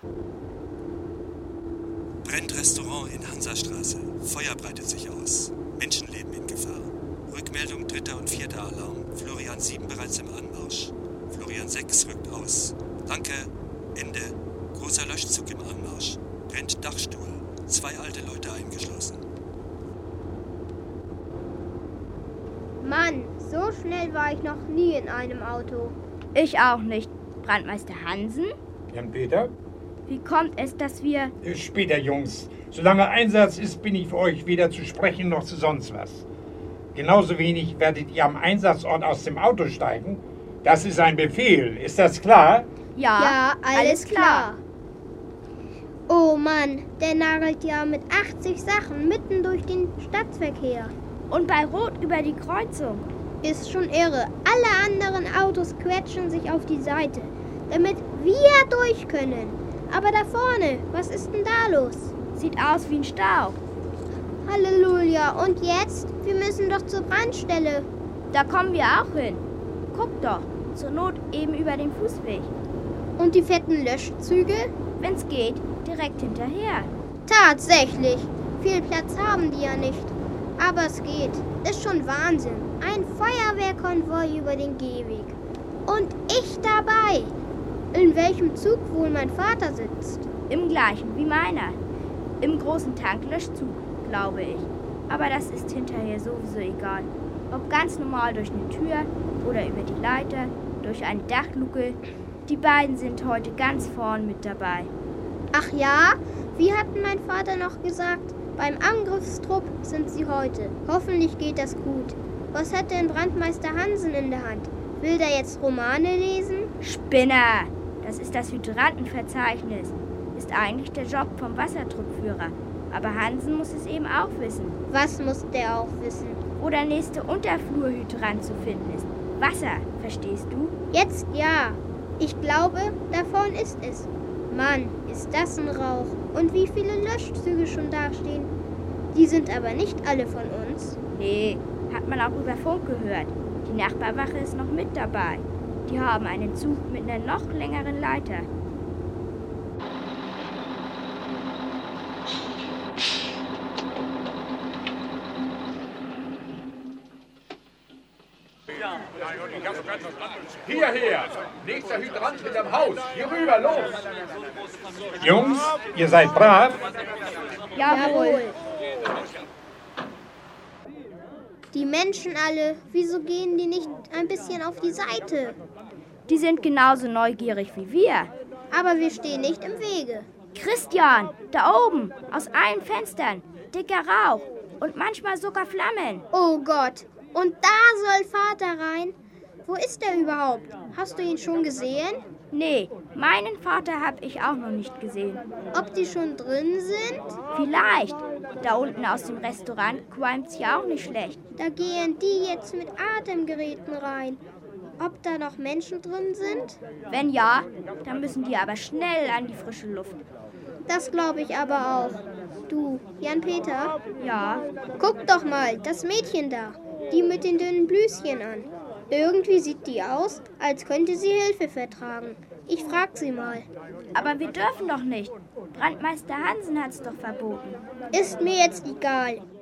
Brennt Restaurant in Hansastraße. Feuer breitet sich aus. Menschenleben in Gefahr. Rückmeldung 3. und 4. Alarm. Florian 7 bereits im Anmarsch. Florian 6 rückt aus. Danke. Ende. Großer Löschzug im Anmarsch. Brennt Dachstuhl. 2 alte Leute eingeschlossen. Mann, so schnell war ich noch nie in einem Auto. Ich auch nicht. Brandmeister Hansen? Jan-Peter? Wie kommt es, dass wir... Später, Jungs. Solange Einsatz ist, bin ich für euch weder zu sprechen noch zu sonst was. Genauso wenig werdet ihr am Einsatzort aus dem Auto steigen. Das ist ein Befehl. Ist das klar? Ja, alles klar. Oh Mann, der nagelt ja mit 80 Sachen mitten durch den Stadtverkehr. Und bei Rot über die Kreuzung. Ist schon irre. Alle anderen Autos quetschen sich auf die Seite, damit wir durch können. Aber da vorne, was ist denn da los? Sieht aus wie ein Stau. Halleluja. Und jetzt? Wir müssen doch zur Brandstelle. Da kommen wir auch hin. Guck doch, zur Not eben über den Fußweg. Und die fetten Löschzüge? Wenn's geht, direkt hinterher. Tatsächlich. Viel Platz haben die ja nicht. Aber es geht. Ist schon Wahnsinn. Ein Feuerwehrkonvoi über den Gehweg. Und ich dabei. In welchem Zug wohl mein Vater sitzt? Im gleichen wie meiner. Im großen Tanklöschzug, glaube ich. Aber das ist hinterher sowieso egal. Ob ganz normal durch eine Tür oder über die Leiter, durch eine Dachluke. Die beiden sind heute ganz vorn mit dabei. Ach ja? Wie hat mein Vater noch gesagt? Beim Angriffstrupp sind sie heute. Hoffentlich geht das gut. Was hat denn Brandmeister Hansen in der Hand? Will der jetzt Romane lesen? Spinner! Das ist das Hydrantenverzeichnis. Ist eigentlich der Job vom Wassertruppführer. Aber Hansen muss es eben auch wissen. Was muss der auch wissen? Wo der nächste Unterflurhydrant zu finden ist. Wasser, verstehst du? Jetzt ja. Ich glaube, da vorn ist es. Mann, ist das ein Rauch. Und wie viele Löschzüge schon dastehen. Die sind aber nicht alle von uns. Nee, hat man auch über Funk gehört. Die Nachbarwache ist noch mit dabei. Die haben einen Zug mit einer noch längeren Leiter. Hierher! Nächster Hydrant ist am Haus! Hier rüber, los! Jungs, ihr seid brav. Jawohl. Die Menschen alle, wieso gehen die nicht ein bisschen auf die Seite? Die sind genauso neugierig wie wir. Aber wir stehen nicht im Wege. Christian, da oben, aus allen Fenstern, dicker Rauch und manchmal sogar Flammen. Oh Gott, und da soll Vater rein? Wo ist er überhaupt? Hast du ihn schon gesehen? Nee, meinen Vater habe ich auch noch nicht gesehen. Ob die schon drin sind? Vielleicht. Da unten aus dem Restaurant qualmt's ja auch nicht schlecht. Da gehen die jetzt mit Atemgeräten rein. Ob da noch Menschen drin sind? Wenn ja, dann müssen die aber schnell an die frische Luft. Das glaube ich aber auch. Du, Jan-Peter? Ja? Guck doch mal, das Mädchen da. Die mit den dünnen Blüschen an. Irgendwie sieht die aus, als könnte sie Hilfe vertragen. Ich frag sie mal. Aber wir dürfen doch nicht. Brandmeister Hansen hat's doch verboten. Ist mir jetzt egal.